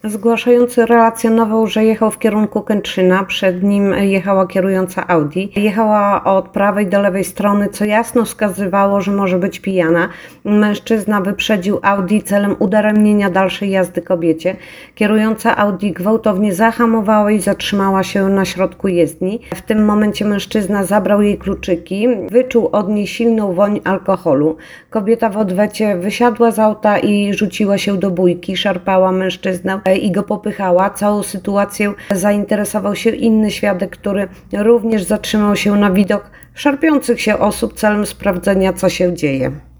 Zgłaszający relacjonował, że jechał w kierunku Kętrzyna, przed nim jechała kierująca Audi. Jechała od prawej do lewej strony, co jasno wskazywało, że może być pijana. Mężczyzna wyprzedził Audi celem udaremnienia dalszej jazdy kobiecie. Kierująca Audi gwałtownie zahamowała i zatrzymała się na środku jezdni. W tym momencie mężczyzna zabrał jej kluczyki, wyczuł od niej silną woń alkoholu. Kobieta w odwecie wysiadła z auta i rzuciła się do bójki, szarpała mężczyznę i go popychała. Całą sytuacją zainteresował się inny świadek, który również zatrzymał się na widok szarpiących się osób celem sprawdzenia, co się dzieje.